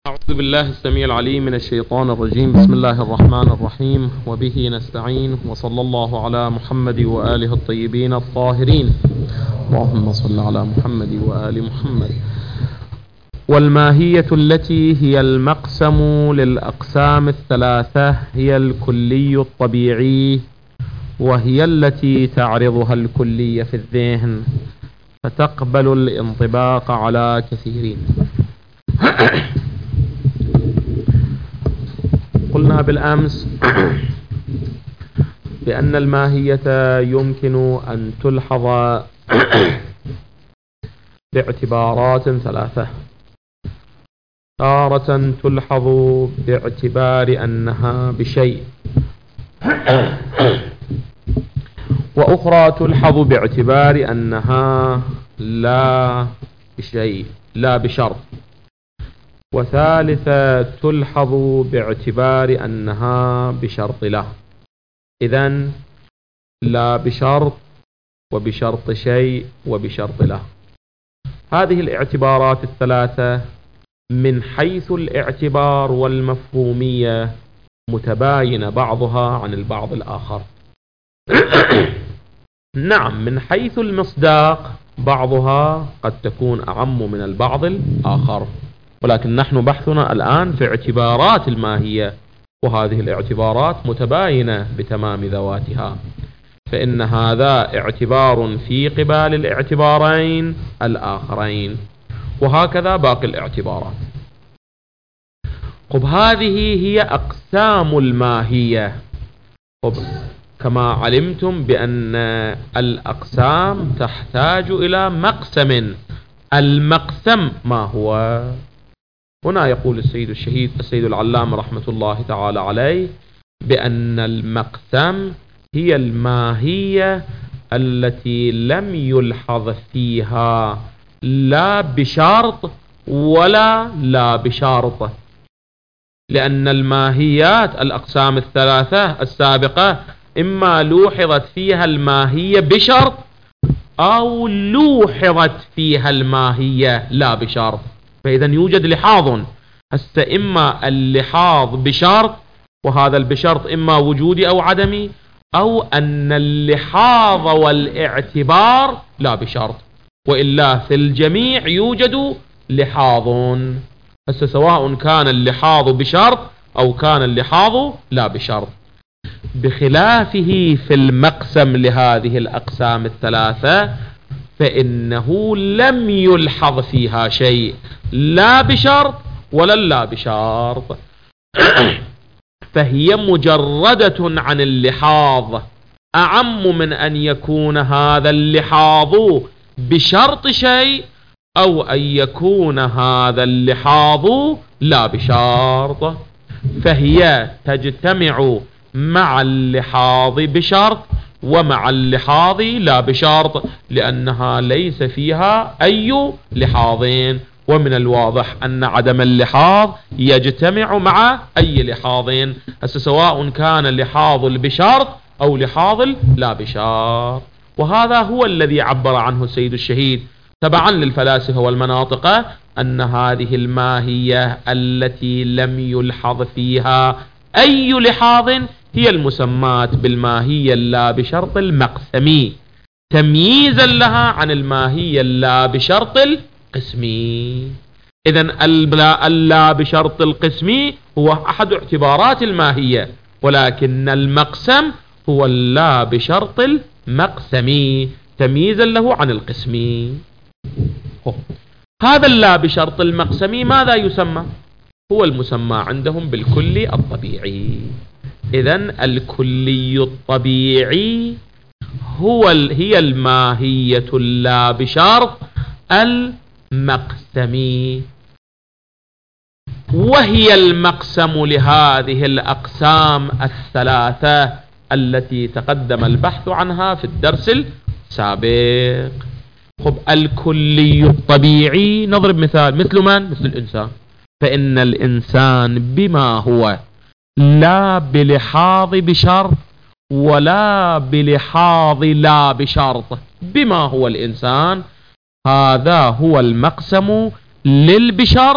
أعوذ بالله السميع العليم من الشيطان الرجيم. بسم الله الرحمن الرحيم، وبه نستعين، وصلى الله على محمد وآله الطيبين الطاهرين. اللهم صل على محمد وآل محمد. والماهية التي هي المقسم للأقسام الثلاثة هي الكلي الطبيعي، وهي التي تعرضها الكلية في الذهن فتقبل الانطباق على كثيرين. قلنا بالأمس بأن الماهية يمكن أن تلحظ باعتبارات ثلاثة. تارة تلحظ باعتبار أنها بشيء، وأخرى تلحظ باعتبار أنها لا بشيء، لا بشرط، وثالثة تلحظ باعتبار أنها بشرط له. إذن لا بشرط، وبشرط شيء، وبشرط له. هذه الاعتبارات الثلاثة من حيث الاعتبار والمفهومية متباين بعضها عن البعض الآخر. نعم، من حيث المصداق بعضها قد تكون أعم من البعض الآخر، ولكن نحن بحثنا الآن في اعتبارات الماهية، وهذه الاعتبارات متباينة بتمام ذواتها، فإن هذا اعتبار في قبال الاعتبارين الآخرين، وهكذا باقي الاعتبارات. هذه هي أقسام الماهية. كما علمتم بأن الأقسام تحتاج إلى مقسم. المقسم ما هو؟ هنا يقول السيد العلامة رحمة الله تعالى عليه بأن المقسم هي الماهية التي لم يلحظ فيها لا بشرط ولا لا بشرط، لأن الماهيات الأقسام الثلاثة السابقة إما لوحظت فيها الماهية بشرط أو لوحظت فيها الماهية لا بشرط، فإذا يوجد لحاظ. إما اللحاظ بشرط، وهذا البشرط إما وجودي أو عدمي، أو أن اللحاظ والاعتبار لا بشرط، وإلا في الجميع يوجد لحاظ. سواء كان اللحاظ بشرط أو كان اللحاظ لا بشرط. بخلافه في المقسم لهذه الأقسام الثلاثة فإنه لم يلحظ فيها شيء لا بشرط ولا لا بشرط، فهي مجردة عن اللحاظ، أعم من أن يكون هذا اللحاظ بشرط شيء أو أن يكون هذا اللحاظ لا بشرط. فهي تجتمع مع اللحاظ بشرط ومع اللحاظ لا بشرط، لأنها ليس فيها أي لحاظين، ومن الواضح أن عدم اللحاظ يجتمع مع أي لحاظين، سواء كان لحاظ بشرط أو لحاظ لا بشرط. وهذا هو الذي عبر عنه السيد الشهيد تبعا للفلاسفة والمناطق، أن هذه الماهية التي لم يلحظ فيها أي لحاظ هي المسمات بالماهية اللا بشرط المقسمي، تمييزا لها عن الماهية اللا بشرط القسمي. إذن اللا بشرط القسمي هو أحد اعتبارات الماهية، ولكن المقسم هو اللا بشرط المقسمي تمييزا له عن القسمي. هذا اللا بشرط المقسمي ماذا يسمى؟ هو المسمى عندهم بالكلي الطبيعي. إذن الكلي الطبيعي هي الماهية اللا بشرط المقسمي، وهي المقسم لهذه الأقسام الثلاثة التي تقدم البحث عنها في الدرس السابق. الكلي الطبيعي نضرب مثال، مثل من؟ مثل الإنسان. فإن الإنسان بما هو لا بلحاظ بشرط ولا بلحاظ لا بشرط، بما هو الإنسان، هذا هو المقسم للبشرط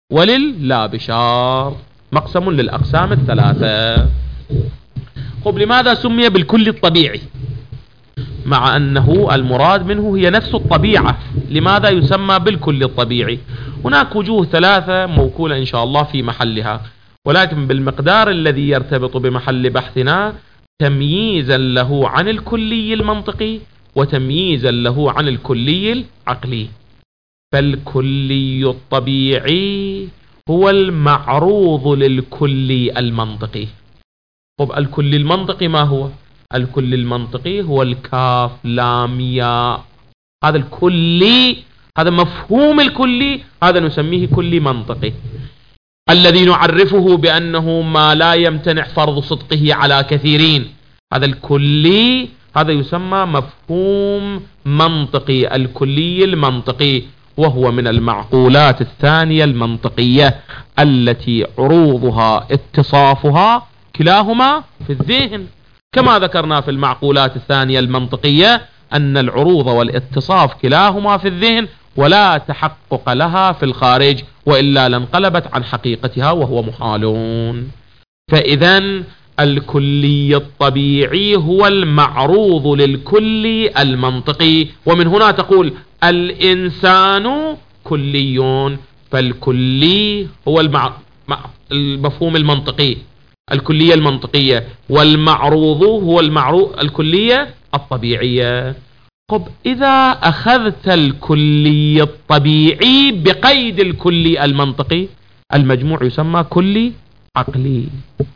ولللا بشرط، مقسم للأقسام الثلاثة. طب لماذا سمي بالكل الطبيعي مع أنه المراد منه هي نفس الطبيعة؟ لماذا يسمى بالكل الطبيعي؟ هناك وجوه ثلاثة موكولة إن شاء الله في محلها، ولكن بالمقدار الذي يرتبط بمحل بحثنا تمييزا له عن الكلي المنطقي وتمييزا له عن الكلي العقلي. فالكلي الطبيعي هو المعروض للكلي المنطقي. طب الكلي المنطقي ما هو؟ الكلي المنطقي هو الكاف لام ياء، هذا الكلي، هذا مفهوم الكلي، هذا نسميه كلي منطقي، الذي نعرفه بأنه ما لا يمتنع فرض صدقه على كثيرين. هذا الكلي هذا يسمى مفهوم منطقي، الكلي المنطقي، وهو من المعقولات الثانية المنطقية التي عروضها اتصافها كلاهما في الذهن، كما ذكرنا في المعقولات الثانية المنطقية أن العروض والاتصاف كلاهما في الذهن ولا تحقق لها في الخارج، وإلا لانقلبت عن حقيقتها وهو محالون. فإذا الكلي الطبيعي هو المعروض للكلي المنطقي، ومن هنا تقول الإنسان كلي، فالكلي هو المفهوم المنطقي، الكلية المنطقية، والمعروض هو الكلية الطبيعية. طب إذا أخذت الكلي الطبيعي بقيد الكلي المنطقي، المجموع يسمى كلي عقلي.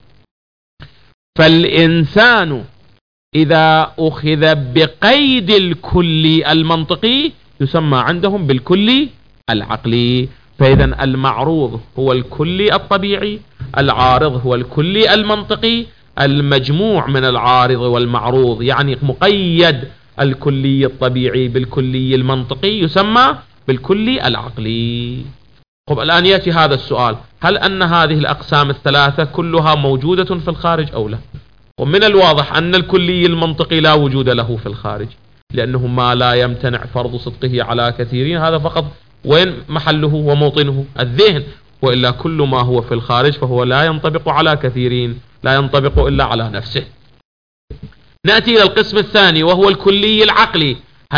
فالإنسان إذا أخذ بقيد الكلي المنطقي يسمى عندهم بالكلي العقلي. فإذا المعروض هو الكلي الطبيعي، العارض هو الكلي المنطقي، المجموع من العارض والمعروض يعني مقيد الكلي الطبيعي بالكلي المنطقي يسمى بالكلي العقلي. طب الآن يأتي هذا السؤال: هل أن هذه الأقسام الثلاثة كلها موجودة في الخارج أو لا؟ ومن الواضح أن الكلي المنطقي لا وجود له في الخارج، لأنه ما لا يمتنع فرض صدقه على كثيرين، هذا فقط وين محله وموطنه؟ الذهن، وإلا كل ما هو في الخارج فهو لا ينطبق على كثيرين، لا ينطبق إلا على نفسه. نأتي إلى القسم الثاني وهو الكلي العقلي،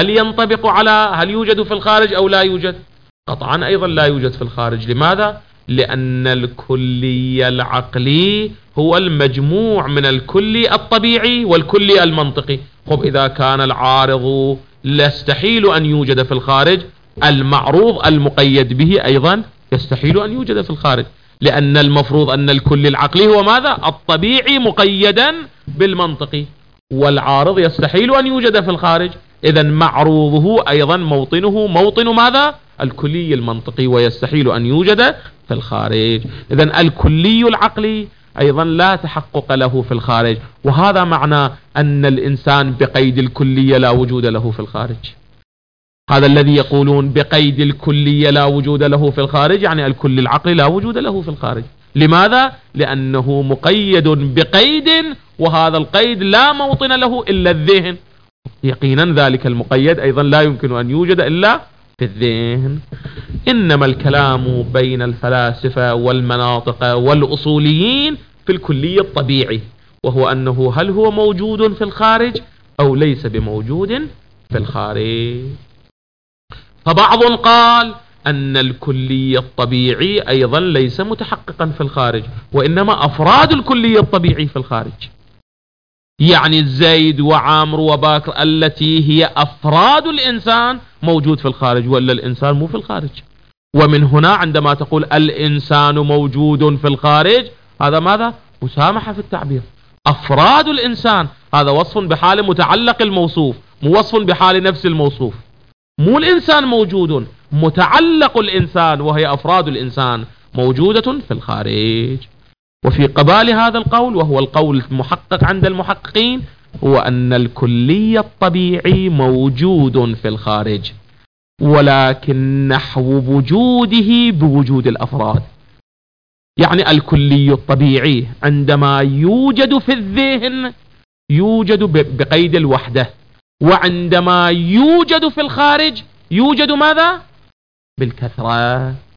هل يوجد في الخارج أو لا يوجد؟ قطعا أيضا لا يوجد في الخارج. لماذا؟ لأن الكلي العقلي هو المجموع من الكلي الطبيعي والكلي المنطقي. طب إذا كان العارض يستحيل أن يوجد في الخارج، المعروض المقيد به أيضا يستحيل أن يوجد في الخارج، لأن المفروض أن الكلي العقلي هو ماذا؟ الطبيعي مقيدا بالمنطقي، والعارض يستحيل أن يوجد في الخارج. إذا معروضه أيضا موطنه موطن ماذا؟ الكلي المنطقي، ويستحيل أن يوجد في الخارج. إذا الكلي العقلي أيضا لا تحقق له في الخارج، وهذا معنى أن الإنسان بقيد الكلية لا وجود له في الخارج. هذا الذي يقولون بقيد الكلية لا وجود له في الخارج، يعني الكل العقلي لا وجود له في الخارج. لماذا؟ لأنه مقيد بقيد، وهذا القيد لا موطن له إلا الذهن، يقينا ذلك المقيد أيضا لا يمكن أن يوجد إلا في الذهن. إنما الكلام بين الفلاسفة والمناطق والأصوليين في الكلي الطبيعي، وهو أنه هل هو موجود في الخارج أو ليس بموجود في الخارج. فبعض قال أن الكلي الطبيعي أيضا ليس متحققا في الخارج، وإنما أفراد الكلي الطبيعي في الخارج، يعني زيد وعامر وباكر التي هي أفراد الإنسان موجود في الخارج، ولا الإنسان مو في الخارج. ومن هنا عندما تقول الإنسان موجود في الخارج، هذا ماذا؟ مسامحة في التعبير. أفراد الإنسان هذا وصف بحال متعلق الموصوف، مو وصف بحال نفس الموصوف. مو الإنسان موجود، متعلق الإنسان وهي أفراد الإنسان موجودة في الخارج. وفي قبال هذا القول، وهو القول المحقق عند المحققين، هو أن الكلي الطبيعي موجود في الخارج، ولكن نحو وجوده بوجود الأفراد. يعني الكلي الطبيعي عندما يوجد في الذهن يوجد بقيد الوحدة، وعندما يوجد في الخارج يوجد ماذا؟ بالكثرة.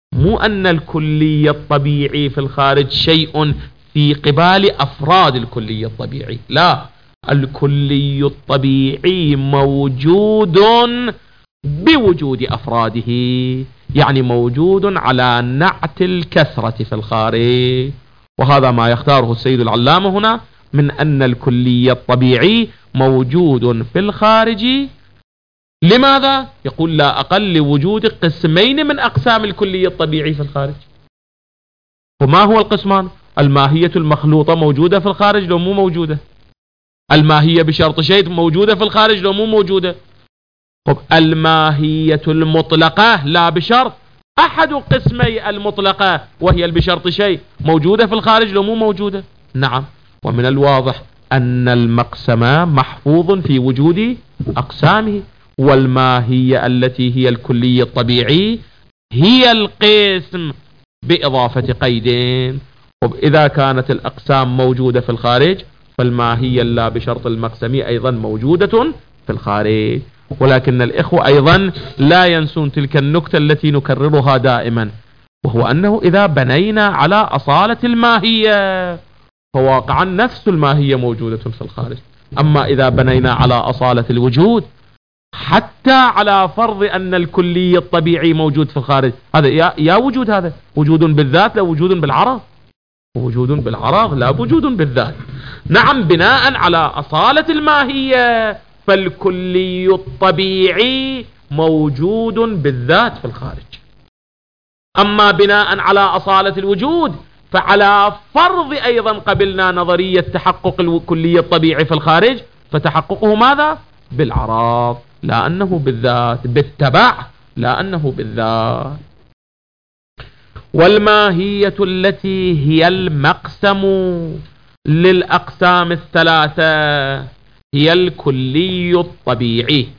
مو أن الكلي الطبيعي في الخارج شيء في قبال أفراد الكلي الطبيعي، لا، الكلي الطبيعي موجود بوجود أفراده، يعني موجود على نعت الكثرة في الخارج. وهذا ما يختاره السيد العلامة هنا من أن الكلي الطبيعي موجود في الخارج. لماذا؟ يقول لا أقل لوجود قسمين من أقسام الكلي الطبيعي في الخارج. وما هو القسمان؟ الماهية المخلوطة موجودة في الخارج لو مو موجودة؟ الماهية بشرط شيء موجودة في الخارج لو مو موجودة؟ طب الماهية المطلقة لا بشرط، أحد قسمي المطلقة وهي بشرط شيء موجودة في الخارج لو مو موجودة؟ نعم. ومن الواضح أن المقسم محفوظ في وجود أقسامه، والماهية التي هي الكلي الطبيعي هي القسم بإضافة قيدين. وإذا كانت الأقسام موجودة في الخارج فالماهية لا بشرط المقسم أيضا موجودة في الخارج. ولكن الإخوة أيضا لا ينسون تلك النكتة التي نكررها دائما، وهو أنه إذا بنينا على أصالة الماهية فواقعا نفس الماهية موجودة في الخارج. أما إذا بنينا على أصالة الوجود حتى على فرض أن الكلي الطبيعي موجود في الخارج، هذا يا وجود، هذا وجود بالذات لا وجود بالعرض، وجود بالعرض لا وجود بالذات. نعم، بناء على أصالة الماهية فالكلي الطبيعي موجود بالذات في الخارج. أما بناء على أصالة الوجود فعلى فرض أيضا قبلنا نظرية تحقق الكلي الطبيعي في الخارج، فتحققه ماذا؟ بالعرض، لا أنه بالذات، بالتبع لا أنه بالذات. والماهية التي هي المقسم للأقسام الثلاثة هي الكلي الطبيعي،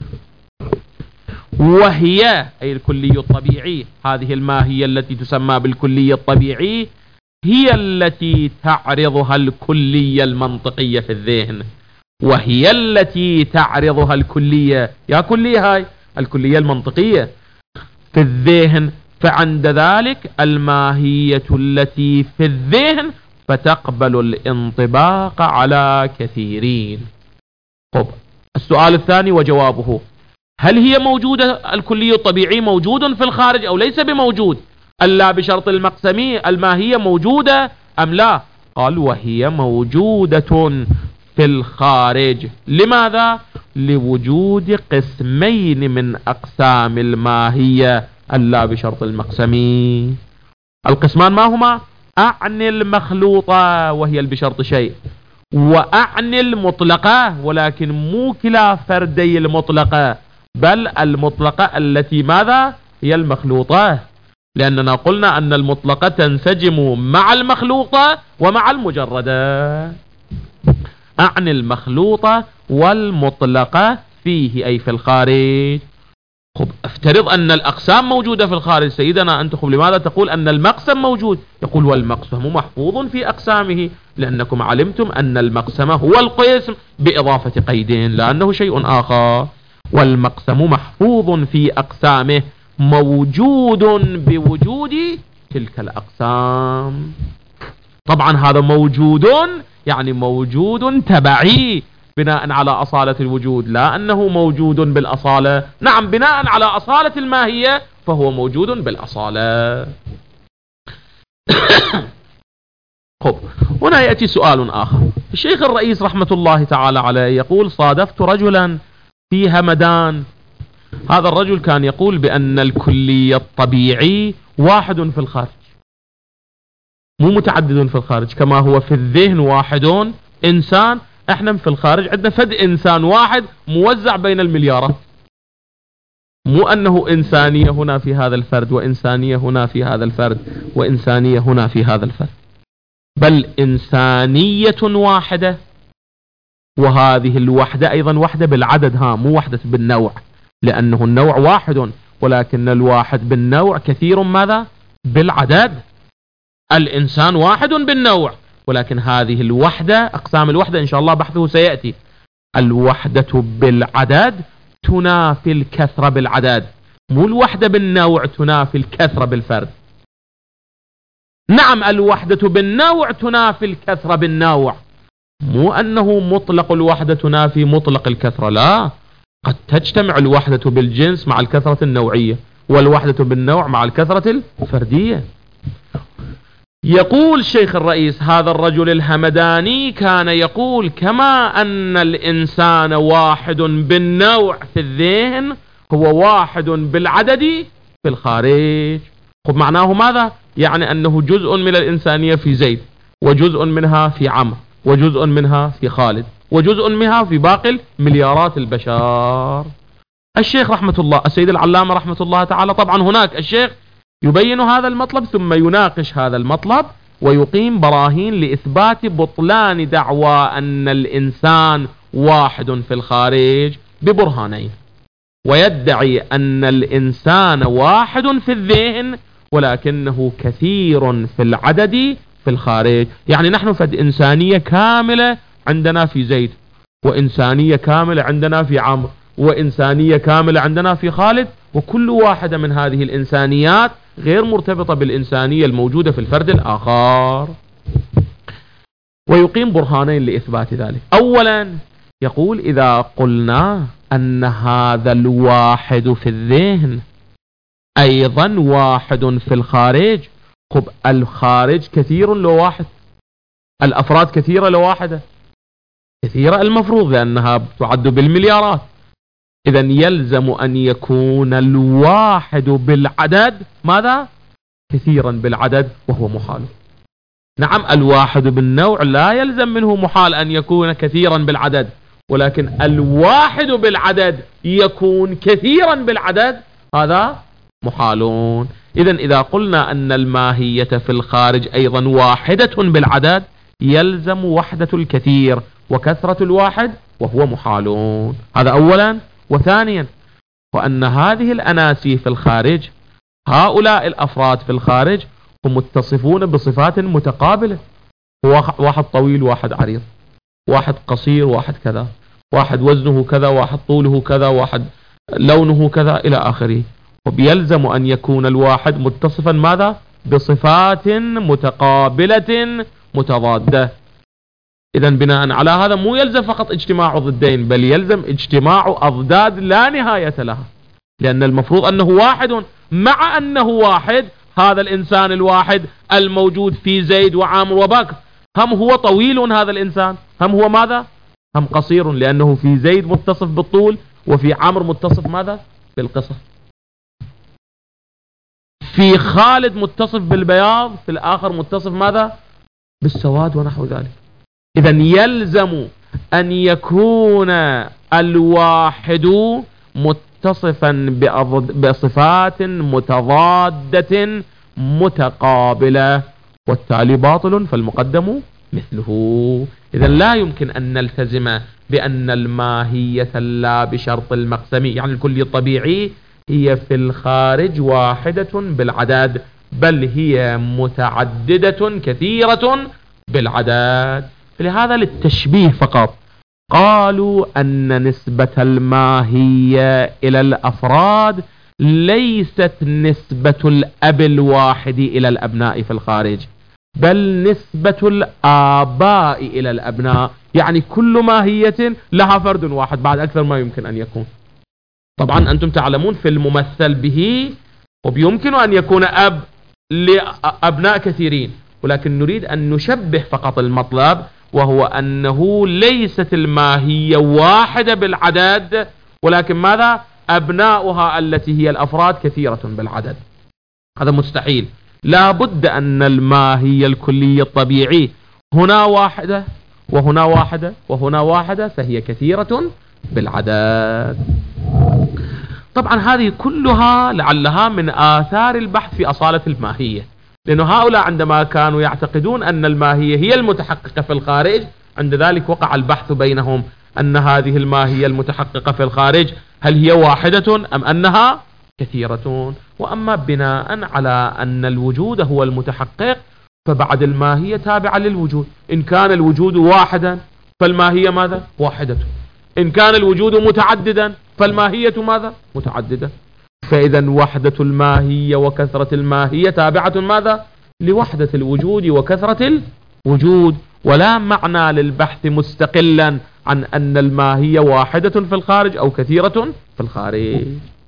وهي أي الكلي الطبيعي، هذه الماهية التي تسمى بالكلي الطبيعي هي التي تعرضها الكلية المنطقية في الذهن، وهي التي تعرضها الكلية، يا كلية هاي الكلية المنطقية في الذهن. فعند ذلك الماهية التي في الذهن فتقبل الانطباق على كثيرين. طب السؤال الثاني وجوابه: هل هي موجودة الكلي الطبيعي موجود في الخارج أو ليس بموجود؟ ألا بشرط المقسمي الماهية موجودة أم لا؟ قال وهي موجودة في الخارج. لماذا؟ لوجود قسمين من أقسام الماهية ألا بشرط المقسمي. القسمان ما هما؟ أعني المخلوطة وهي بشرط شيء، وأعني المطلقة ولكن مو كلا فردي المطلقة، بل المطلقة التي ماذا؟ هي المخلوطة، لأننا قلنا أن المطلقة تنسجم مع المخلوطة ومع المجردة. أعني المخلوطة والمطلقة فيه أي في الخارج. خب افترض أن الأقسام موجودة في الخارج. سيدنا أنت خب لماذا تقول أن المقسم موجود؟ يقول والمقسم محفوظ في أقسامه، لأنكم علمتم أن المقسم هو القسم بإضافة قيدين لأنه شيء آخر. والمقسم محفوظ في أقسامه موجود بوجود تلك الأقسام. طبعا هذا موجود يعني موجود تبعي بناء على أصالة الوجود، لا أنه موجود بالأصالة. نعم، بناء على أصالة الماهية فهو موجود بالأصالة. خب هنا يأتي سؤال آخر. الشيخ الرئيس رحمة الله تعالى عليه يقول: صادفت رجلا في همدان. هذا الرجل كان يقول بأن الكلي الطبيعي واحد في الخارج، مو متعدد في الخارج، كما هو في الذهن واحد إنسان، احنا في الخارج عندنا فد إنسان واحد موزع بين المليارات. مو أنه إنسانية هنا في هذا الفرد وإنسانية هنا في هذا الفرد وإنسانية هنا في هذا الفرد، بل إنسانية واحدة، وهذه الوحدة أيضا وحدة بالعدد، مو وحدة بالنوع، لأنه النوع واحد ولكن الواحد بالنوع كثير ماذا؟ بالعدد. الإنسان واحد بالنوع، ولكن هذه الوحدة، أقسام الوحدة إن شاء الله بحثه سيأتي، الوحدة بالعدد تنافي الكثرة بالعدد، مو الوحدة بالنوع تنافي الكثرة بالفرد. نعم الوحدة بالنوع تنافي الكثرة بالنوع، مو أنه مطلق الوحدة تنافي مطلق الكثرة، لا، قد تجتمع الوحدة بالجنس مع الكثرة النوعية، والوحدة بالنوع مع الكثرة الفردية. يقول شيخ الرئيس: هذا الرجل الهمداني كان يقول كما أن الإنسان واحد بالنوع في الذهن هو واحد بالعدد في الخارج. خب معناه ماذا؟ يعني أنه جزء من الإنسانية في زيد، وجزء منها في عمرو، وجزء منها في خالد، وجزء منها في باقي مليارات البشر. الشيخ رحمة الله، السيد العلامة رحمة الله تعالى، طبعا هناك الشيخ يبين هذا المطلب ثم يناقش هذا المطلب ويقيم براهين لإثبات بطلان دعوى أن الإنسان واحد في الخارج ببرهانين، ويدعي أن الإنسان واحد في الذهن ولكنه كثير في العدد في الخارج. يعني نحن فد إنسانية كاملة عندنا في زيد، وإنسانية كاملة عندنا في عمرو، وإنسانية كاملة عندنا في خالد، وكل واحدة من هذه الإنسانيات غير مرتبطة بالإنسانية الموجودة في الفرد الآخر. ويقيم برهانين لإثبات ذلك. أولا يقول: إذا قلنا أن هذا الواحد في الذهن أيضا واحد في الخارج، خب الخارج كثير لو واحد، الأفراد كثيرة لو واحدة، كثيرة المفروض لأنها تعد بالمليارات، إذا يلزم أن يكون الواحد بالعدد ماذا؟ كثيرا بالعدد، وهو محال. نعم الواحد بالنوع لا يلزم منه محال أن يكون كثيرا بالعدد، ولكن الواحد بالعدد يكون كثيرا بالعدد، هذا محالون. إذا قلنا أن الماهية في الخارج أيضا واحدة بالعدد، يلزم وحدة الكثير وكثرة الواحد، وهو محالون. هذا أولا. وثانيا، وأن هذه الأناسي في الخارج، هؤلاء الأفراد في الخارج هم متصفون بصفات متقابلة، واحد طويل واحد عريض، واحد قصير واحد كذا، واحد وزنه كذا، واحد طوله كذا، واحد لونه كذا إلى آخره. وبيلزم أن يكون الواحد متصفا ماذا؟ بصفات متقابلة متضادة. إذا بناء على هذا مو يلزم فقط اجتماع ضدين، بل يلزم اجتماع أضداد لا نهاية لها، لأن المفروض أنه واحد. مع أنه واحد، هذا الإنسان الواحد الموجود في زيد وعامر وبكر، هم هو طويل هذا الإنسان، هم هو ماذا؟ هم قصير، لأنه في زيد متصف بالطول، وفي عامر متصف ماذا؟ بالقصر. في خالد متصف بالبياض، في الآخر متصف ماذا؟ بالسواد ونحو ذلك. إذا يلزم أن يكون الواحد متصفا بصفات متضادة متقابلة، والتالي باطل فالمقدم مثله. إذا لا يمكن أن نلتزم بأن الماهية لا بشرط المقسم، يعني الكلي الطبيعي هي في الخارج واحدة بالعدد، بل هي متعددة كثيرة بالعدد. لهذا للتشبيه فقط قالوا أن نسبة الماهية إلى الأفراد ليست نسبة الأب الواحد إلى الأبناء في الخارج، بل نسبة الآباء إلى الأبناء، يعني كل ماهية لها فرد واحد، بعد أكثر ما يمكن أن يكون. طبعا أنتم تعلمون في الممثل به وبيمكن أن يكون أب لأبناء كثيرين، ولكن نريد أن نشبه فقط المطلب، وهو أنه ليست الماهية واحدة بالعدد، ولكن ماذا؟ أبناؤها التي هي الأفراد كثيرة بالعدد. هذا مستحيل. لا بد أن الماهية الكلية الطبيعي هنا واحدة وهنا واحدة وهنا واحدة، فهي كثيرة بالعدد. طبعا هذه كلها لعلها من آثار البحث في أصالة الماهية، لأن هؤلاء عندما كانوا يعتقدون أن الماهية هي المتحققة في الخارج، عند ذلك وقع البحث بينهم أن هذه الماهية المتحققة في الخارج هل هي واحدة أم أنها كثيرة. وأما بناء على أن الوجود هو المتحقق، فبعد الماهية تابعة للوجود. إن كان الوجود واحدا فالماهية ماذا؟ واحدة. إن كان الوجود متعددا فالماهية ماذا؟ متعددة. فإذا وحدة الماهية وكثرة الماهية تابعة ماذا؟ لوحدة الوجود وكثرة الوجود، ولا معنى للبحث مستقلا عن أن الماهية واحدة في الخارج أو كثيرة في الخارج.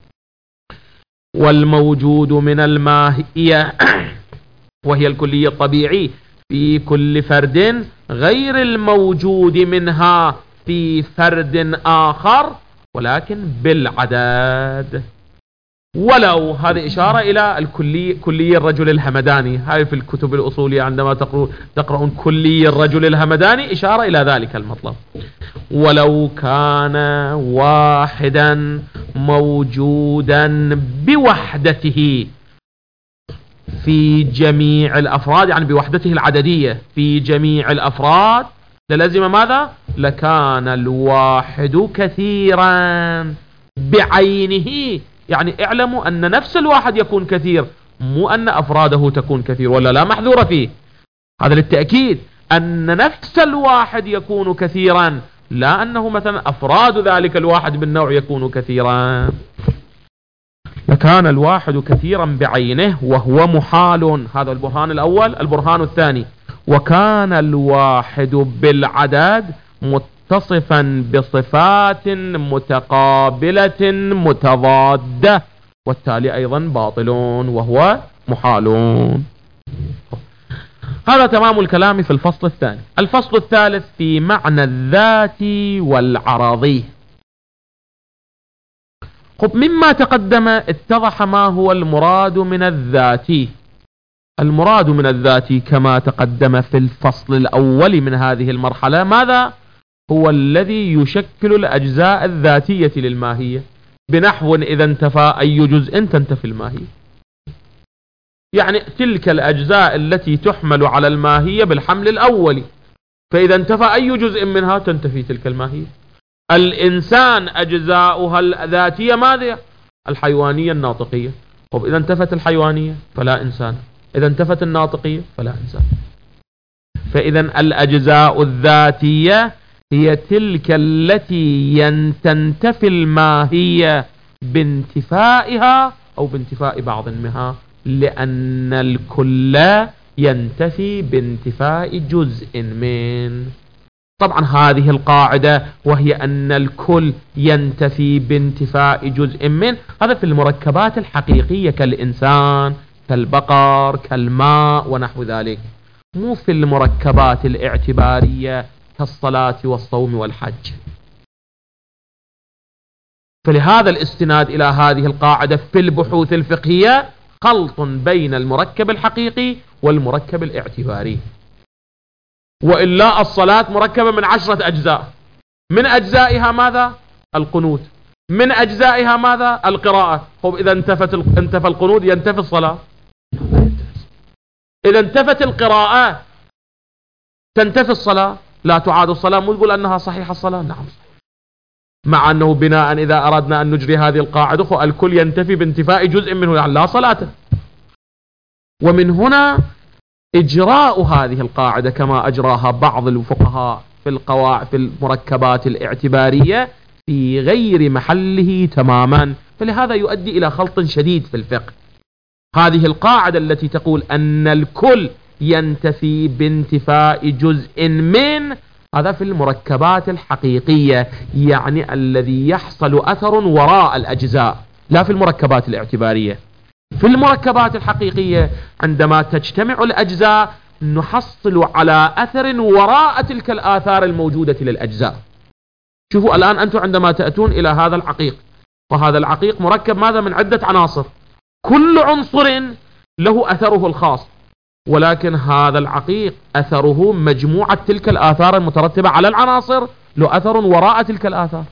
والموجود من الماهية وهي الكلية الطبيعي في كل فرد غير الموجود منها في فرد آخر تكن بالعدد. ولو هذه إشارة إلى كلية الرجل الهمداني، هاي في الكتب الأصولية عندما تقرؤون كلية الرجل الهمداني إشارة إلى ذلك المطلب. ولو كان واحدا موجودا بوحدته في جميع الأفراد، يعني بوحدته العددية في جميع الأفراد، للزم ماذا؟ لكان الواحد كثيرا بعينه. يعني اعلموا أن نفس الواحد يكون كثير، مو أن أفراده تكون كثير، ولا لا محذور فيه. هذا للتأكيد أن نفس الواحد يكون كثيرا، لا أنه مثلا أفراد ذلك الواحد بالنوع يكون كثيرا. لكان الواحد كثيرا بعينه وهو محال. هذا البرهان الأول. البرهان الثاني: وكان الواحد بالعدد متصفا بصفات متقابلة متضادة، والتالي أيضا باطل وهو محال. هذا تمام الكلام في الفصل الثاني. الفصل الثالث في معنى الذات والعرضي. مما تقدم اتضح ما هو المراد من الذات. المراد من الذات كما تقدم في الفصل الأول من هذه المرحلة ماذا؟ هو الذي يشكل الأجزاء الذاتية للماهية، بنحو إذا انتفى أي جزء تنتفي الماهية. يعني تلك الأجزاء التي تحمل على الماهية بالحمل الأولي، فإذا انتفى أي جزء منها تنتفي تلك الماهية. الإنسان أجزاؤها الذاتية ماذا؟ الحيوانية الناطقية. إذا انتفت الحيوانية فلا إنسان، إذا انتفت الناطقية فلا إنسان. فإذا الأجزاء الذاتية هي تلك التي تنتفي الماهية بانتفائها أو بانتفاء بعض منها، لأن الكل ينتفي بانتفاء جزء من. طبعا هذه القاعدة وهي أن الكل ينتفي بانتفاء جزء من، هذا في المركبات الحقيقية كالإنسان كالبقر كالماء ونحو ذلك، مو في المركبات الاعتبارية كالصلاة والصوم والحج. فلهذا الاستناد إلى هذه القاعدة في البحوث الفقهية خلط بين المركب الحقيقي والمركب الاعتباري. وإلا الصلاة مركبة من 10 أجزاء، من أجزائها ماذا؟ القنوت، من أجزائها ماذا؟ القراءة. إذا انتفى القنوت ينتفي الصلاة؟ إذا انتفت القراءة تنتفي الصلاة؟ لا تعاد الصلاة. مو تقول أنها صحيحة الصلاة؟ نعم صحيح. مع أنه بناء إذا أردنا أن نجري هذه القاعدة الكل ينتفي بانتفاء جزء منه، يعني لا صلاة. ومن هنا إجراء هذه القاعدة كما أجراها بعض الفقهاء في المركبات الاعتبارية في غير محله تماما، فلهذا يؤدي إلى خلط شديد في الفقه. هذه القاعدة التي تقول أن الكل ينتفي بانتفاء جزء من، هذا في المركبات الحقيقية، يعني الذي يحصل أثر وراء الأجزاء، لا في المركبات الاعتبارية. في المركبات الحقيقية عندما تجتمع الأجزاء نحصل على أثر وراء تلك الآثار الموجودة للأجزاء. شوفوا الآن أنتم عندما تأتون إلى هذا العقيق، وهذا العقيق مركب ماذا؟ من عدة عناصر، كل عنصر له أثره الخاص، ولكن هذا العقيق أثره مجموعة تلك الآثار المترتبة على العناصر، له أثر وراء تلك الآثار.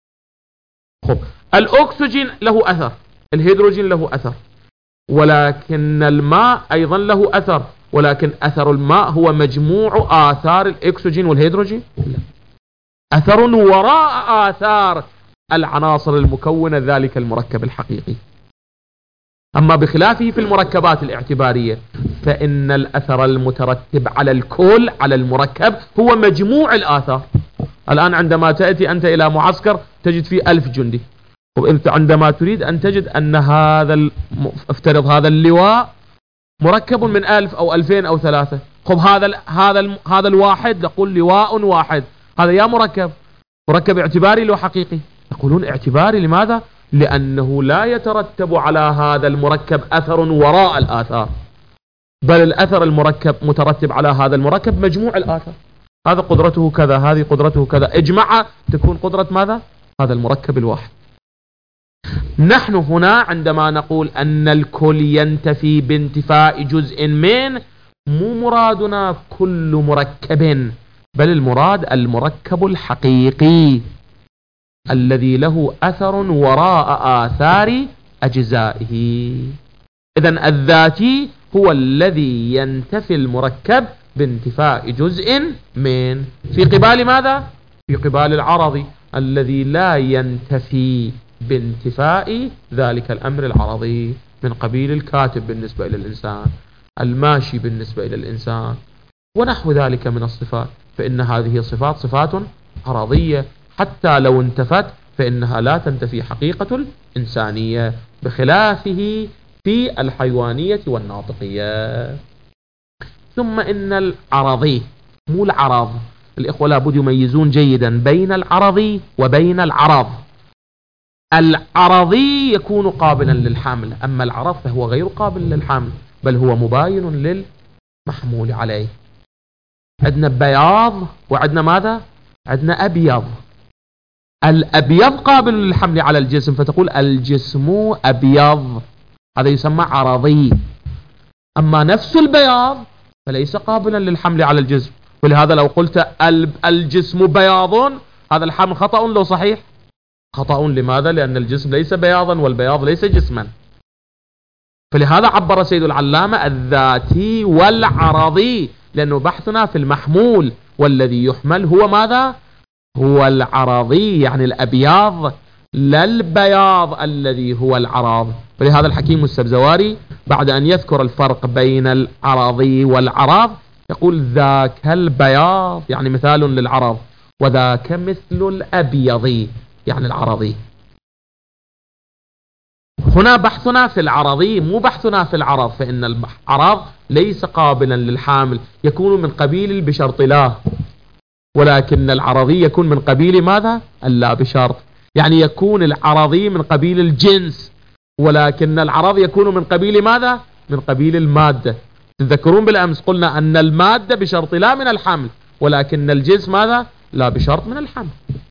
الأكسجين له أثر، الهيدروجين له أثر، ولكن الماء أيضا له أثر، ولكن أثر الماء هو مجموع آثار الأكسجين والهيدروجين؟ لا. أثر وراء آثار العناصر المكونة ذلك المركب الحقيقي. أما بخلافه في المركبات الاعتبارية فإن الأثر المترتب على الكل على المركب هو مجموع الآثار. الآن عندما تأتي أنت إلى معسكر تجد فيه 1000 جندي، وأنت عندما تريد أن تجد أن افترض هذا اللواء مركب من 1000 أو 2000 أو 3. خب هذا الواحد نقول لواء واحد، هذا يا مركب اعتباري لو حقيقي. يقولون اعتباري لماذا؟ لأنه لا يترتب على هذا المركب أثر وراء الآثار، بل الأثر المركب مترتب على هذا المركب مجموع الآثار. هذا قدرته كذا، هذه قدرته كذا، اجمعها تكون قدرة ماذا؟ هذا المركب الواحد. نحن هنا عندما نقول أن الكل ينتفي بانتفاء جزء من، مو مرادنا كل مركب، بل المراد المركب الحقيقي الذي له أثر وراء آثار أجزائه. إذن الذاتي هو الذي ينتفي المركب بانتفاء جزء من، في قبال ماذا؟ في قبال العرضي الذي لا ينتفي بانتفاء ذلك الأمر العرضي، من قبيل الكاتب بالنسبة إلى الإنسان، الماشي بالنسبة إلى الإنسان، ونحو ذلك من الصفات. فإن هذه الصفات صفات عرضية، حتى لو انتفت فإنها لا تنتفي حقيقة الإنسانية، بخلافه في الحيوانية والناطقية. ثم إن العرضي مو العرض، الإخوة لابد يميزون جيدا بين العرضي وبين العرض. العرضي يكون قابلا للحمل، أما العرض فهو غير قابل للحمل، بل هو مباين للمحمول عليه. عندنا بياض وعندنا ماذا؟ عندنا أبيض. الأبيض قابل للحمل على الجسم، فتقول الجسم أبيض، هذا يسمى عرضي. أما نفس البياض فليس قابلا للحمل على الجسم، ولهذا لو قلت الجسم بياض، هذا الحمل خطأ لو صحيح؟ خطأ. لماذا؟ لأن الجسم ليس بياضا والبياض ليس جسما. فلهذا عبر سيد العلامة الذاتي والعرضي، لأنه بحثنا في المحمول، والذي يحمل هو ماذا؟ هو العرضي، يعني الأبياض، لا البياض الذي هو العرض. ولهذا الحكيم السبزواري بعد أن يذكر الفرق بين العرضي والعرض يقول ذاك البياض يعني مثال للعرض، وذاك مثل الأبيض يعني العرضي. هنا بحثنا في العرضي مو بحثنا في العرض، فإن العرض ليس قابلا للحامل، يكون من قبيل بشرط لا، ولكن العرضي يكون من قبيل ماذا؟ اللا بشرط. يعني يكون العرضي من قبيل الجنس، ولكن العرض يكون من قبيل ماذا؟ من قبيل المادة. تذكرون بالأمس قلنا أن المادة بشرط لا من الحمل، ولكن الجنس ماذا؟ لا بشرط من الحمل.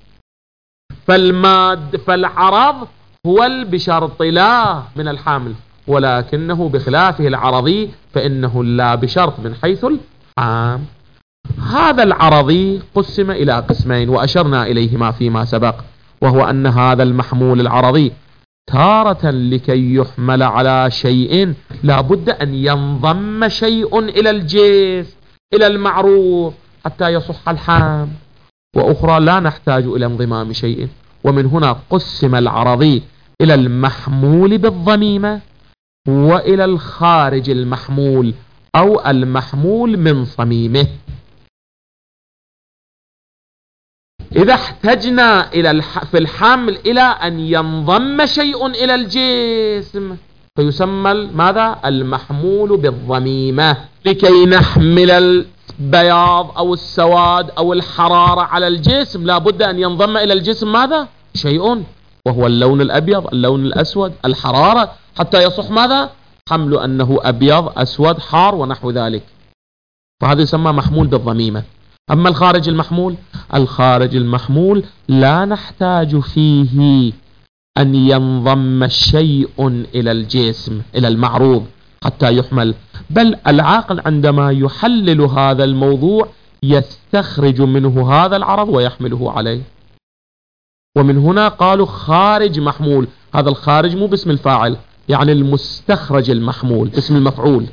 فالعرض هو بشرط لا من الحمل، ولكنه بخلافه العرضي فإنه لا بشرط من حيث الحام. هذا العرضي قسم إلى قسمين وأشرنا إليهما فيما سبق، وهو أن هذا المحمول العرضي تارة لكي يحمل على شيء لا بد أن ينضم شيء إلى الجسم إلى المعروف حتى يصح الحام، وأخرى لا نحتاج إلى انضمام شيء. ومن هنا قسم العرضي إلى المحمول بالضميمة وإلى الخارج المحمول أو المحمول من صميمه. إذا احتجنا في الحمل إلى أن ينضم شيء إلى الجسم فيسمى ماذا؟ المحمول بالضميمة. لكي نحمل البياض أو السواد أو الحرارة على الجسم لا بد أن ينضم إلى الجسم ماذا؟ شيء، وهو اللون الأبيض، اللون الأسود، الحرارة، حتى يصح ماذا؟ حمل أنه أبيض أسود حار ونحو ذلك، فهذا يسمى محمول بالضميمة. أما الخارج المحمول، الخارج المحمول لا نحتاج فيه أن ينضم شيء إلى الجسم إلى المعروض حتى يحمل، بل العاقل عندما يحلل هذا الموضوع يستخرج منه هذا العرض ويحمله عليه. ومن هنا قالوا خارج محمول. هذا الخارج مو باسم الفاعل، يعني المستخرج المحمول اسم المفعول.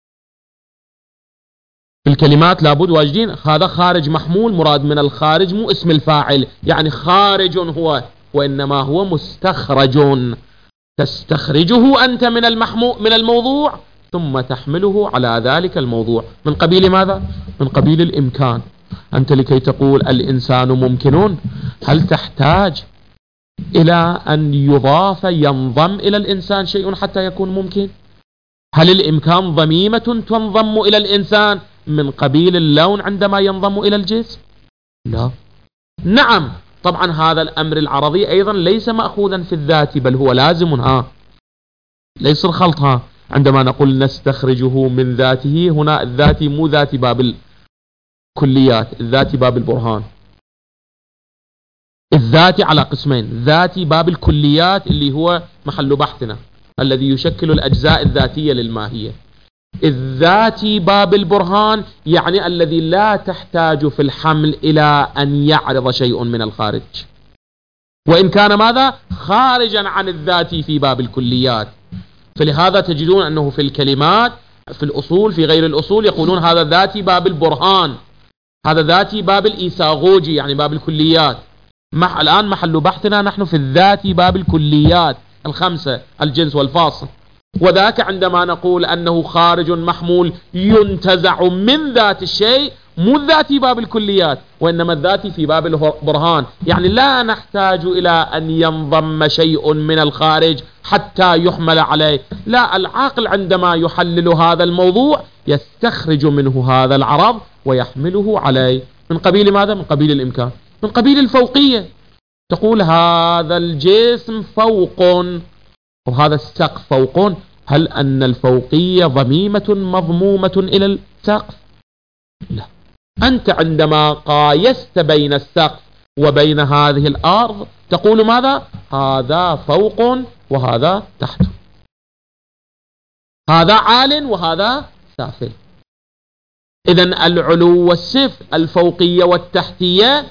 في الكلمات لابد واجدين هذا خارج محمول، مراد من الخارج مو اسم الفاعل يعني خارج هو، وإنما هو مستخرج، تستخرجه أنت من الموضوع ثم تحمله على ذلك الموضوع من قبيل ماذا؟ من قبيل الإمكان. أنت لكي تقول الإنسان ممكن، هل تحتاج إلى أن ينضم إلى الإنسان شيء حتى يكون ممكن؟ هل الإمكان ضميمة تنضم إلى الإنسان من قبيل اللون عندما ينضم إلى الجسم؟ لا. نعم طبعا هذا الأمر العرضي أيضا ليس مأخوذا في الذات، بل هو لازم ليس الخلط عندما نقول نستخرجه من ذاته، هنا الذاتي مو ذاتي باب الكليات، الذاتي باب البرهان. الذاتي على قسمين، ذاتي باب الكليات اللي هو محل بحثنا الذي يشكل الأجزاء الذاتية للماهية. الذاتي باب البرهان يعني الذي لا تحتاج في الحمل إلى أن يعرض شيء من الخارج، وإن كان ماذا؟ خارجا عن الذاتي في باب الكليات. فلهذا تجدون أنه في الكلمات في الأصول في غير الأصول يقولون هذا ذاتي باب البرهان، هذا ذاتي باب الإيساغوجي يعني باب الكليات. الآن محل بحثنا نحن في الذاتي باب الكليات الخمسة، الجنس والفاصل. وذاك عندما نقول أنه خارج محمول ينتزع من ذات الشيء، مو الذاتي باب الكليات وإنما الذاتي في باب البرهان، يعني لا نحتاج إلى أن ينضم شيء من الخارج حتى يحمل عليه. لا، العاقل عندما يحلل هذا الموضوع يستخرج منه هذا العرض ويحمله عليه. من قبيل ماذا؟ من قبيل الإمكان، من قبيل الفوقية. تقول هذا الجسم فوق وهذا السقف فوق، هل أن الفوقية ضميمة مضمومة إلى السقف؟ لا. أنت عندما قايست بين السقف وبين هذه الأرض تقول ماذا؟ هذا فوق وهذا تحت، هذا عال وهذا سافل. إذن العلو والسفل، الفوقية والتحتية،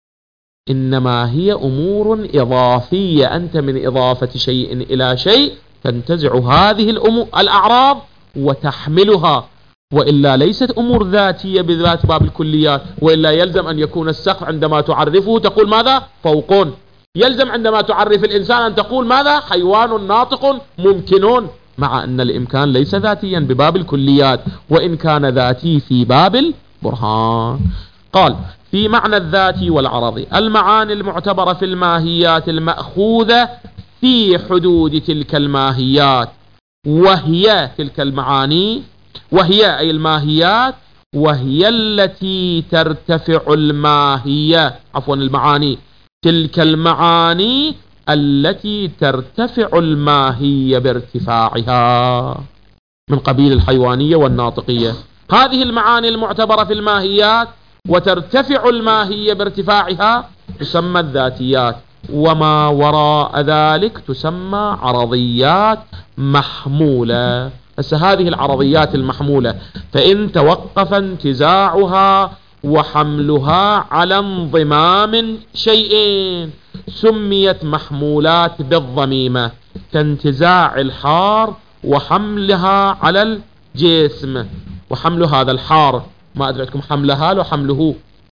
إنما هي أمور إضافية. أنت من إضافة شيء إلى شيء تنتزع هذه الأعراض وتحملها، وإلا ليست أمور ذاتية بذات باب الكليات. وإلا يلزم أن يكون السقف عندما تعرفه تقول ماذا؟ فوق. يلزم عندما تعرف الإنسان أن تقول ماذا؟ حيوان ناطق ممكن، مع أن الإمكان ليس ذاتيا بباب الكليات وإن كان ذاتي في باب البرهان. قال في معنى الذاتي والعرضي المعاني المعتبرة في الماهيات المأخوذة في حدود تلك الماهيات، وهي تلك المعاني، وهي أي الماهيات، وهي التي ترتفع الماهية، عفوا المعاني، تلك المعاني التي ترتفع الماهية بارتفاعها، من قبيل الحيوانية والناطقية. هذه المعاني المعتبرة في الماهيات وترتفع الماهية بارتفاعها تسمى الذاتيات، وما وراء ذلك تسمى عرضيات محمولة. هذه العرضيات المحمولة فإن توقف انتزاعها وحملها على انضمام شيئين سميت محمولات بالضميمة، كانتزاع الحار وحملها على الجسم. وحمل هذا الحار، ما أدري عندكم حملها لو حمله،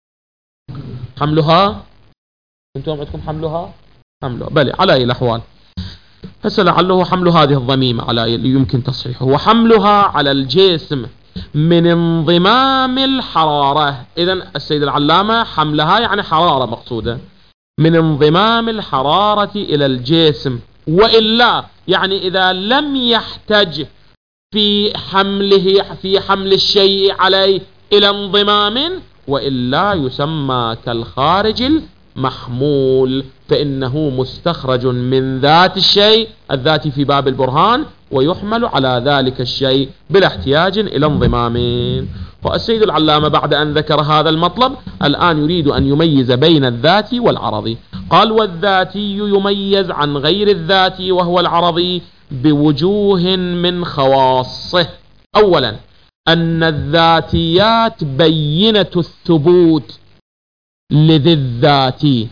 حملها أنتم عندكم حملها بلى على أي الأحوال. هسه لعله حمل هذه الضميمة على اللي يمكن تصحيحه. وحملها على الجسم من انضمام الحرارة. إذن السيد العلامة حملها يعني حرارة مقصودة، من انضمام الحرارة إلى الجسم، وإلا يعني إذا لم يحتج في حمل الشيء عليه إلى انضمام، وإلا يسمى كالخارج المحمول، فإنه مستخرج من ذات الشيء الذاتي في باب البرهان ويحمل على ذلك الشيء بلا احتياج إلى انضمام. والسيد العلامة بعد أن ذكر هذا المطلب الآن يريد أن يميز بين الذاتي والعرضي. قال والذاتي يميز عن غير الذاتي وهو العرضي بوجوه من خواصه. أولا أن الذاتيات بينة الثبوت لذي الذاتي.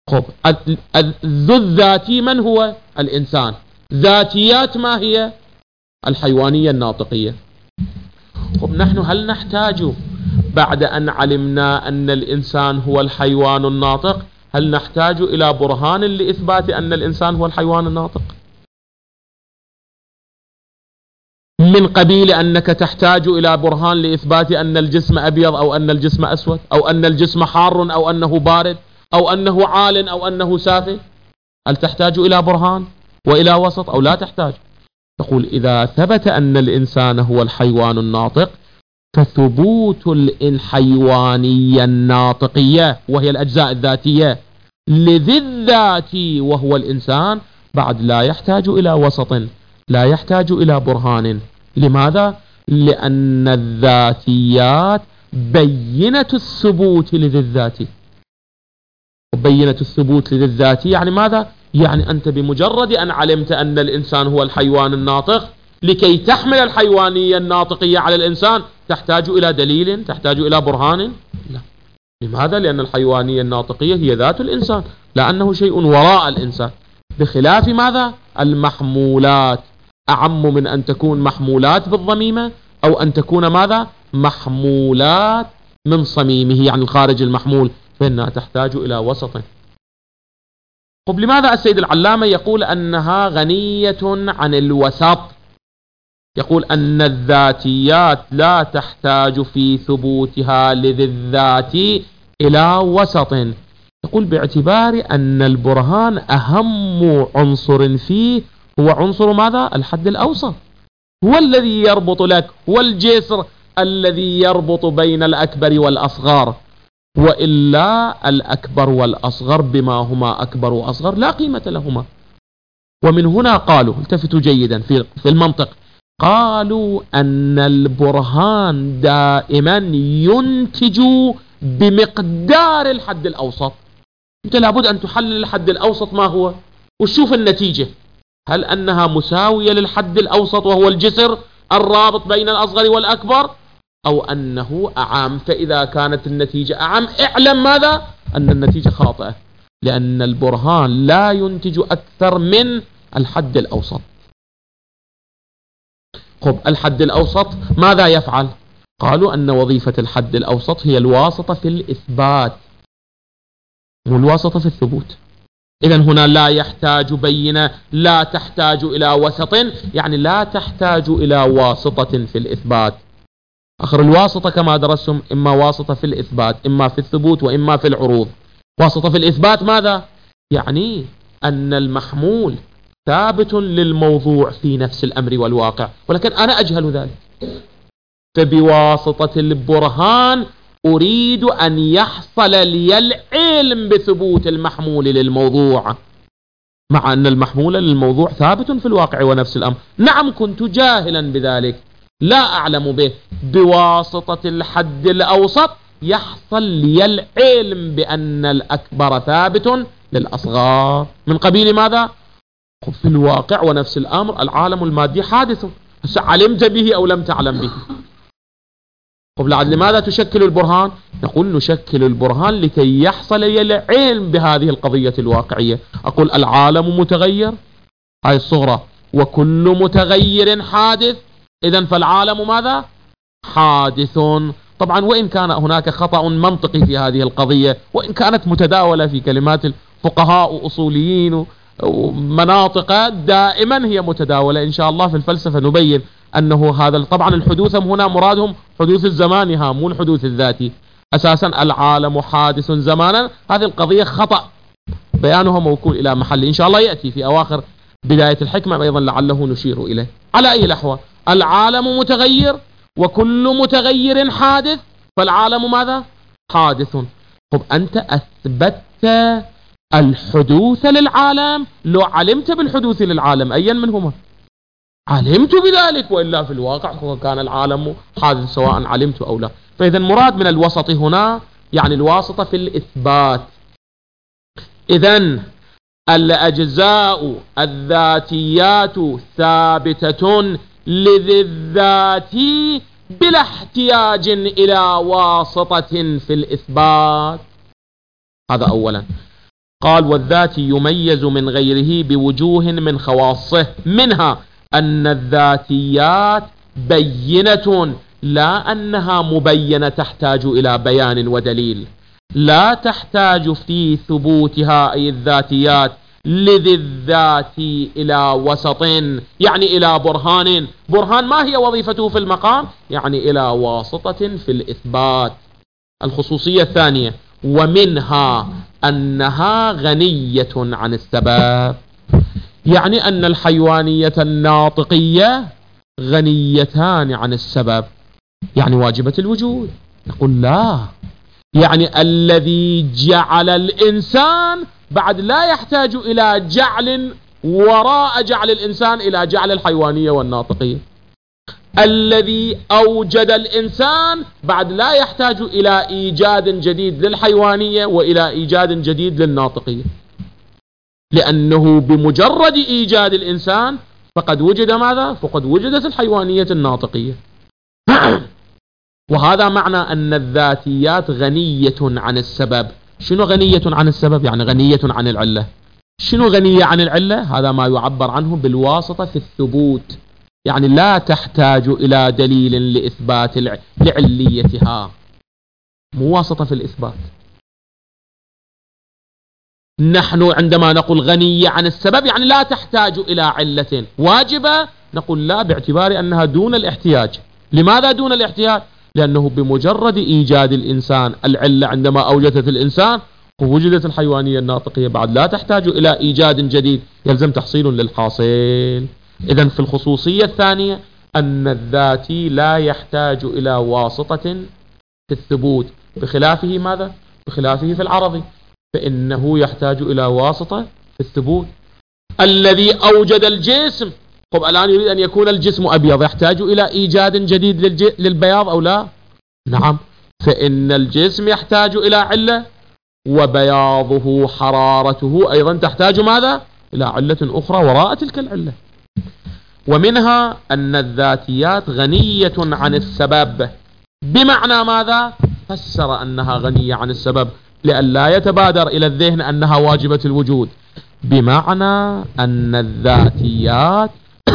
ذو الذاتي من هو؟ الإنسان. ذاتيات ما هي؟ الحيوانية الناطقية. نحن هل نحتاج بعد أن علمنا أن الإنسان هو الحيوان الناطق هل نحتاج إلى برهان لإثبات أن الإنسان هو الحيوان الناطق؟ من قبيل أنك تحتاج إلى برهان لإثبات أن الجسم أبيض أو أن الجسم أسود أو أن الجسم حار أو أنه بارد أو أنه عال أو أنه سافل. هل تحتاج إلى برهان وإلى وسط أو لا تحتاج؟ تقول إذا ثبت أن الإنسان هو الحيوان الناطق فثبوت الحيوانية الناطقية وهي الأجزاء الذاتية لذي الذات وهو الإنسان بعد لا يحتاج إلى وسط، لا يحتاج إلى برهان. لماذا؟ لأن الذاتيات بينة الثبوت لذي الذات. وبينة الثبوت لذي الذات يعني ماذا؟ يعني أنت بمجرد أن علمت أن الإنسان هو الحيوان الناطق، لكي تحمل الحيوانية الناطقية على الإنسان تحتاج إلى دليل، تحتاج إلى برهان؟ لا. لماذا؟ لأن الحيوانية الناطقية هي ذات الإنسان، لا أنه شيء وراء الإنسان. بخلاف ماذا؟ المحمولات، أعم من أن تكون محمولات بالضميمة أو أن تكون ماذا؟ محمولات من صميمه، يعني الخارج المحمول، فإنها تحتاج إلى وسط. طب لماذا السيد العلامة يقول أنها غنية عن الوسط؟ يقول أن الذاتيات لا تحتاج في ثبوتها لذي الذات إلى وسط. يقول باعتبار أن البرهان أهم عنصر فيه هو عنصر ماذا؟ الحد الأوسط، هو الذي يربط لك، هو الجسر الذي يربط بين الأكبر والأصغر، وإلا الأكبر والأصغر بما هما أكبر وأصغر لا قيمة لهما. ومن هنا قالوا، التفتوا جيدا في المنطق، قالوا أن البرهان دائما ينتج بمقدار الحد الأوسط. أنت لابد أن تحلل الحد الأوسط ما هو وشوف النتيجة، هل أنها مساوية للحد الأوسط وهو الجسر الرابط بين الأصغر والأكبر، أو أنه أعم. فإذا كانت النتيجة أعم اعلم ماذا؟ أن النتيجة خاطئة، لأن البرهان لا ينتج أكثر من الحد الأوسط. خب الحد الأوسط ماذا يفعل؟ قالوا أن وظيفة الحد الأوسط هي الواسطة في الإثبات والواسطة في الثبوت. إذن هنا لا يحتاج بينة، لا تحتاج إلى وسط، يعني لا تحتاج إلى واسطة في الإثبات. آخر الواسطة كما درستم إما واسطة في الإثبات، إما في الثبوت، وإما في العروض. واسطة في الإثبات ماذا؟ يعني أن المحمول ثابت للموضوع في نفس الأمر والواقع، ولكن أنا أجهل ذلك، فبواسطة البرهان أريد أن يحصل لي العلم بثبوت المحمول للموضوع، مع أن المحمول للموضوع ثابت في الواقع ونفس الأمر. نعم كنت جاهلا بذلك، لا أعلم به. بواسطة الحد الأوسط يحصل لي العلم بأن الأكبر ثابت للأصغر، من قبيل ماذا؟ في الواقع ونفس الأمر العالم المادي حادث، علمت به أو لم تعلم به. قبل لماذا تشكل البرهان؟ نقول نشكل البرهان لكي يحصل لي العلم بهذه القضية الواقعية. أقول العالم متغير، هاي الصغرى، وكل متغير حادث، إذن فالعالم ماذا؟ حادث. طبعا وإن كان هناك خطأ منطقي في هذه القضية، وإن كانت متداولة في كلمات الفقهاء وأصوليين ومناطق، دائما هي متداولة. إن شاء الله في الفلسفة نبين أنه هذا طبعا الحدوث هنا مرادهم حدوث الزمان، مو الحدوث الذاتي. أساسا العالم حادث زمانا، هذه القضية خطأ، بيانها موكول إلى محل إن شاء الله يأتي في أواخر بداية الحكمة أيضا لعله نشير إليه. على أي الأحوال العالم متغير وكل متغير حادث، فالعالم ماذا؟ حادث. طب أنت أثبتت الحدوث للعالم، لو علمت بالحدوث للعالم أيا منهما علمت بذلك، وإلا في الواقع كان العالم حادث سواء علمت أو لا. فإذا مراد من الوسط هنا يعني الواسطة في الإثبات. إذن الأجزاء الذاتيات ثابتة لذي الذات بلا احتياج إلى واسطة في الإثبات. هذا أولا. قال والذات يميز من غيره بوجوه من خواصه، منها أن الذاتيات بينة، لا أنها مبينة تحتاج إلى بيان ودليل، لا تحتاج في ثبوتها أي الذاتيات لذي الذات إلى وسط، يعني إلى برهان. برهان ما هي وظيفته في المقام؟ يعني إلى واسطة في الإثبات. الخصوصية الثانية ومنها أنها غنية عن السبب، يعني أن الحيوانية الناطقية غنيتان عن السبب، يعني واجبة الوجود. نقول لا، يعني الذي جعل الإنسان بعد لا يحتاج إلى جعل وراء جعل الإنسان إلى جعل الحيوانية والناطقية. الذي أوجد الإنسان بعد لا يحتاج إلى إيجاد جديد للحيوانية وإلى إيجاد جديد للناطقية، لأنه بمجرد إيجاد الإنسان فقد وجد ماذا؟ فقد وجدت الحيوانية الناطقية. وهذا معنى أن الذاتيات غنية عن السبب. شنو غنية عن السبب؟ يعني غنية عن العلة. شنو غنية عن العلة؟ هذا ما يعبر عنه بالواسطة في الثبوت، يعني لا تحتاج إلى دليل لإثبات لعليتها، مو واسطة في الإثبات. نحن عندما نقول غنية عن السبب يعني لا تحتاج إلى علة واجبة، نقول لا، باعتبار أنها دون الاحتياج. لماذا دون الاحتياج؟ لأنه بمجرد إيجاد الإنسان العلة، عندما أوجدت الإنسان ووجدت الحيوانية الناطقية بعد لا تحتاج إلى إيجاد جديد، يلزم تحصيل للحاصل. إذن في الخصوصية الثانية أن الذاتي لا يحتاج إلى واسطة في الثبوت، بخلافه ماذا؟ بخلافه في العرضي، فإنه يحتاج إلى واسطة في الثبوت. الذي أوجد الجسم، طب الآن يريد أن يكون الجسم أبيض، يحتاج إلى إيجاد جديد للبياض أو لا؟ نعم، فإن الجسم يحتاج إلى علة، وبياضه حرارته أيضا تحتاج ماذا؟ إلى علة أخرى وراء تلك العلة. ومنها أن الذاتيات غنية عن السبب. بمعنى ماذا؟ فسر أنها غنية عن السبب لئلا يتبادر إلى الذهن أنها واجبة الوجود، بمعنى أن الذاتيات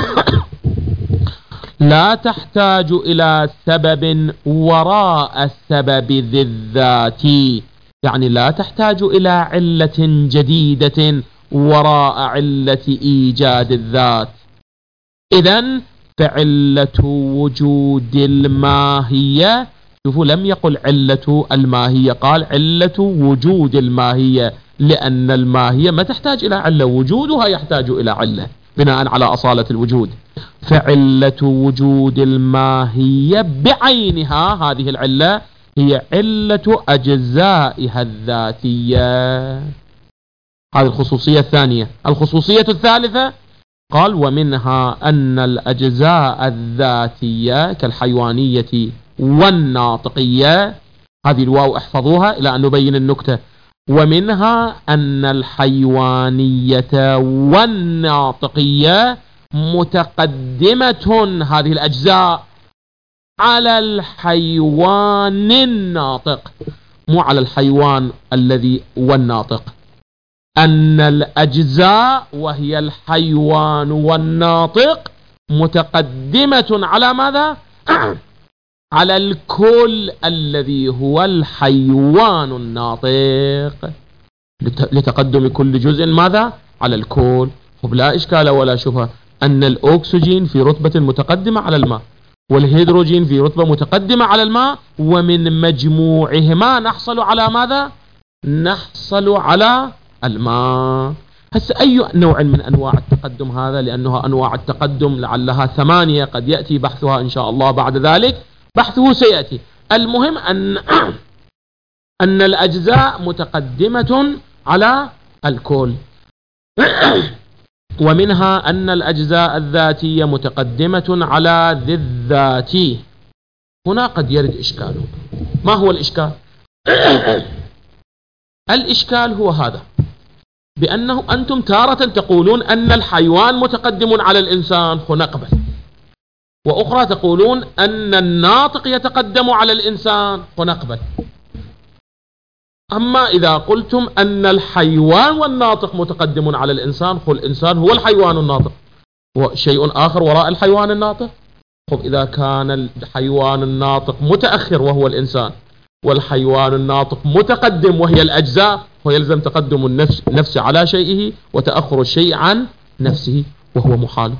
لا تحتاج إلى سبب وراء السبب ذي الذات، يعني لا تحتاج إلى علة جديدة وراء علة إيجاد الذات. إذن فعلة وجود الماهية، شوفوا لم يقل علة الماهية، قال علة وجود الماهية، لأن الماهية ما تحتاج إلى علة، وجودها يحتاج إلى علة بناء على أصالة الوجود. فعلة وجود الماهية بعينها، هذه العلة هي علة أجزائها الذاتية. هذه الخصوصية الثانية. الخصوصية الثالثة قال ومنها أن الأجزاء الذاتية كالحيوانية والناطقية، هذه الواو احفظوها إلى أن نبين النكتة. ومنها أن الحيوانية والناطقية متقدمة، هذه الأجزاء، على الحيوان الناطق، مو على الحيوان الذي والناطق. أن الأجزاء وهي الحيوان والناطق متقدمة على ماذا؟ على الكل الذي هو الحيوان الناطق، لتقدم كل جزء ماذا؟ على الكل. لا إشكال ولا شبهة أن الأكسجين في رتبة متقدمة على الماء، والهيدروجين في رتبة متقدمة على الماء، ومن مجموعهما نحصل على ماذا؟ نحصل على الماء. هسه أي نوع من أنواع التقدم هذا؟ لأنها أنواع التقدم لعلها 8، قد يأتي بحثها إن شاء الله بعد ذلك، بحثه سيأتي. المهم أن الأجزاء متقدمة على الكل. ومنها أن الأجزاء الذاتية متقدمة على ذي الذات. هنا قد يرد إشكال. ما هو الإشكال؟ الإشكال هو هذا، بأنه أنتم تارة تقولون أن الحيوان متقدم على الإنسان، فنقبل، وأخرى تقولون أن الناطق يتقدم على الإنسان، فنقبل. أما إذا قلتم أن الحيوان والناطق متقدم على الإنسان، الإنسان هو الحيوان الناطق، وشيء آخر وراء الحيوان الناطق. إذا كان الحيوان الناطق متأخر وهو الإنسان، والحيوان الناطق متقدم وهي الأجزاء، ويلزم تقدم النفس على شيئه وتأخر الشيء عن نفسه، وهو محال.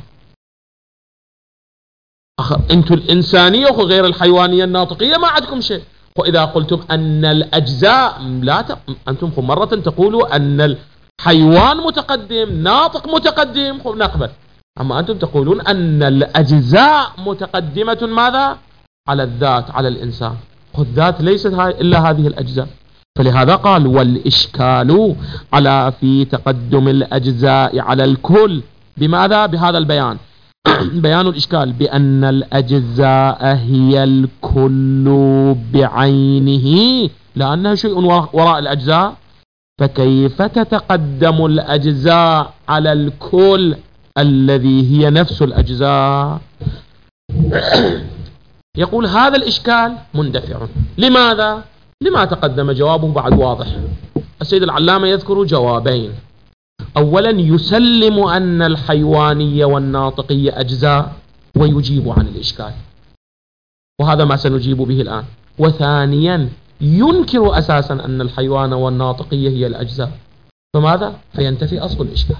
أنتم الإنسانية وغير الحيوانية الناطقية ما عندكم شيء. وإذا قلتم أن الأجزاء أنتم مرة تقولوا أن حيوان متقدم، ناطق متقدم، نقبل. أما أنتم تقولون أن الأجزاء متقدمة ماذا؟ على الذات، على الإنسان. الذات ليست إلا هذه الأجزاء. فلهذا قال والإشكال على في تقدم الأجزاء على الكل بماذا؟ بهذا البيان. بيان الإشكال بأن الأجزاء هي الكل بعينه، لأنها شيء وراء الأجزاء، فكيف تتقدم الأجزاء على الكل الذي هي نفس الأجزاء؟ يقول هذا الإشكال مندفع. لماذا؟ لما تقدم جوابه بعد واضح. السيد العلامة يذكر جوابين. أولا يسلم أن الحيوانية والناطقية أجزاء ويجيب عن الإشكال، وهذا ما سنجيب به الآن. وثانيا ينكر أساسا أن الحيوان والناطقية هي الأجزاء، فماذا؟ فينتفي أصل الإشكال.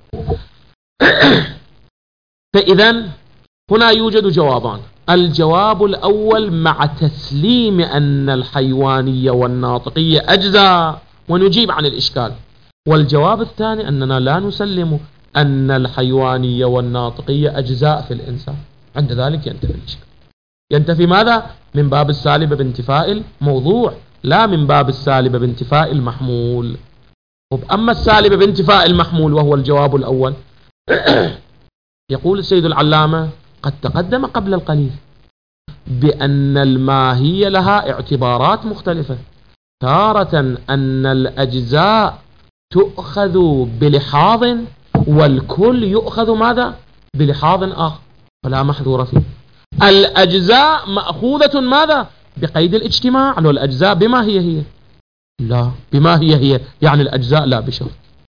فإذا هنا يوجد جوابان. الجواب الأول مع تسليم أن الحيوانية والناطقية أجزاء ونجيب عن الإشكال، والجواب الثاني أننا لا نسلم أن الحيوانية والناطقية أجزاء في الإنسان. عند ذلك ينتفي الإشكال. ينتفي ماذا؟ من باب السالب بانتفاء الموضوع، لا من باب السالب بانتفاء المحمول. أما السالب بانتفاء المحمول وهو الجواب الأول، يقول السيد العلامة قد تقدم قبل القليل بأن الماهية لها اعتبارات مختلفة. تارة أن الأجزاء تؤخذ بلحاظ والكل يؤخذ ماذا؟ بلحاظ آخر، فلا محذور فيه. الأجزاء مأخوذة ماذا؟ بقيد الاجتماع. لو الأجزاء بما هي لا بما هي يعني الأجزاء لا بشرط.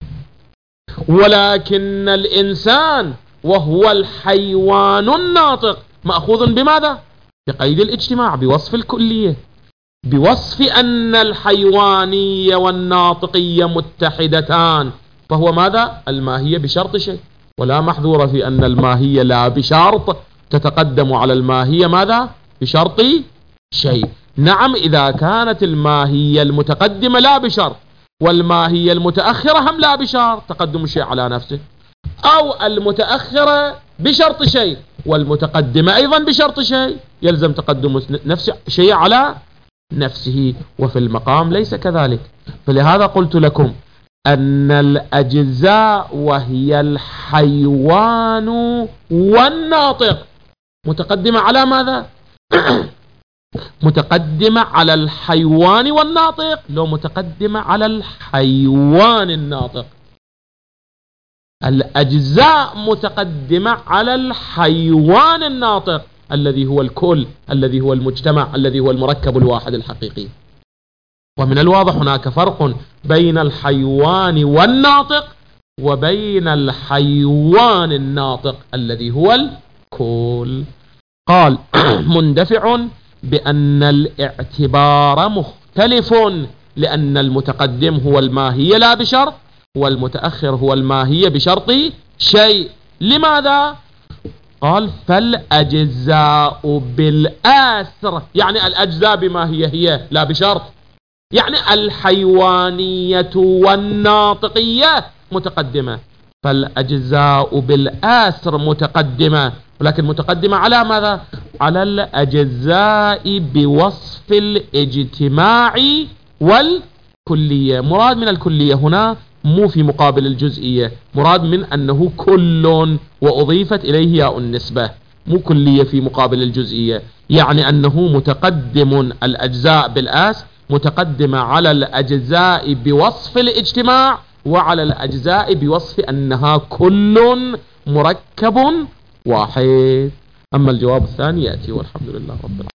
ولكن الإنسان وهو الحيوان الناطق مأخوذ بماذا؟ بقيد الاجتماع، بوصف الكلية، بوصف أن الحيوانية والناطقية متحدتان، فهو ماذا؟ الماهية بشرط شيء، ولا محذور في أن الماهية لا بشرط تتقدم على الماهية ماذا؟ بشرط شيء. نعم، إذا كانت الماهية المتقدمة لا بشرط والماهية المتأخرة هم لا بشرط تقدم الشيء على نفسه، أو المتأخرة بشرط شيء والمتقدمة أيضا بشرط شيء، يلزم تقدم نفس شيء على نفسه، وفي المقام ليس كذلك. فلهذا قلت لكم أن الأجزاء وهي الحيوان والناطق متقدمة على ماذا؟ متقدمة على الحيوان والناطق، لو متقدمة على الحيوان الناطق. الأجزاء متقدمة على الحيوان الناطق الذي هو الكل، الذي هو المجتمع، الذي هو المركب الواحد الحقيقي. ومن الواضح هناك فرق بين الحيوان والناطق وبين الحيوان الناطق الذي هو الكل. قال مندفع بأن الاعتبار مختلف، لأن المتقدم هو الماهية لا بشرط، والمتأخر هو الماهية بشرط شيء. لماذا؟ قال فالأجزاء بالآسر، يعني الأجزاء بما هي لا بشرط، يعني الحيوانية والناطقية متقدمة، فالأجزاء بالآسر متقدمة، ولكن متقدمة على ماذا؟ على الأجزاء بوصف الاجتماع والكلية. مراد من الكلية هنا مو في مقابل الجزئية، مراد من أنه كل وأضيفت إليه ياء النسبة، مو كلية في مقابل الجزئية، يعني أنه متقدم الأجزاء بالآس، متقدمة على الأجزاء بوصف الاجتماع وعلى الأجزاء بوصف أنها كل مركب واحد. أما الجواب الثاني يأتي، والحمد لله رب العالمين.